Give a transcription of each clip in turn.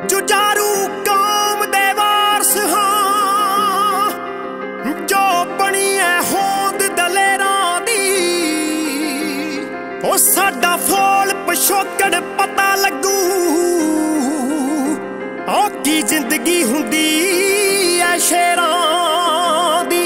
जुझारू कौम दे वारस हां, जो बनी है होंद दलेरां दी। ओ साडा फौल पिछोकड़ पता लगू, ओ की जिंदगी हुंदी ऐ शेरां दी।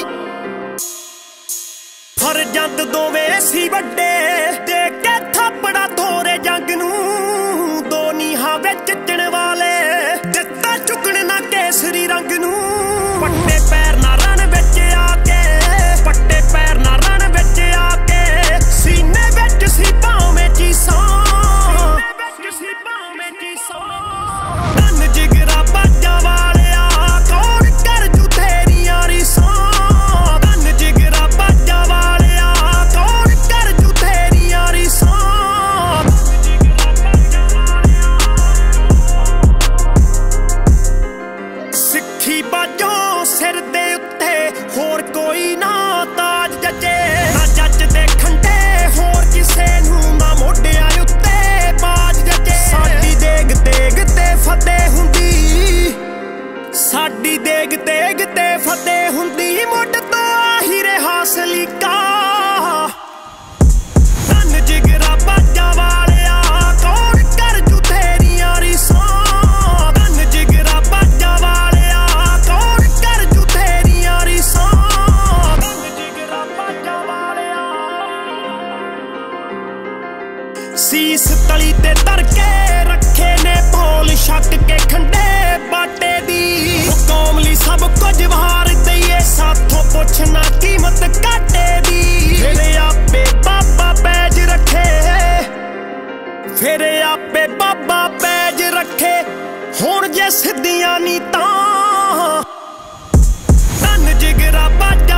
फरजंद दोवें सी वड्डे दे के थप्पड़ा थोरे जंग नूं, दो नीहां विच चिण वाले दित्ता चुकण ना केसरी रंग नूं। पट्टे पैर ना रण विच आके, पट्टे पैर ना रण विच आके, सीने विच सी भावें चीसां, धन जिगरा बाजां वालिया कौन कर जू तेरियां रीसां। धन जिगरा बाजां वालिया कौन कर जू तेरियां रीसां। सिक्खी बाजों सिर दे उत्ते होर कोई ना ताज जचे, ना जच दे खंडे होर किसे नूं, ना मोढियां उत्ते बाज जचे। साडी देग तेग ते फतेह हुंदी, साडी देग तेग ते फतेह हुंदी, मुੱਢ तो आहिरे हासली का। धन जिगरा बाजां वालिया कौन कर जू तेरियां रीसां। धन जिगरा बाजां वालिया कौन कर जू तेरियां रीसां। धन जिगरा बाजां वालिया सीस तली ते तरके रखे ने भोल छक के खंडे बाटे दी। कौम ली सब कुछ वार दईए, साथों पुछना कीमत घाटे दी। फिर आपे बाबा पैज रखे, फिर आपे बाबा पैज रखे, हुण जे सिद्धियां नी तां। धन जिगरा बाजा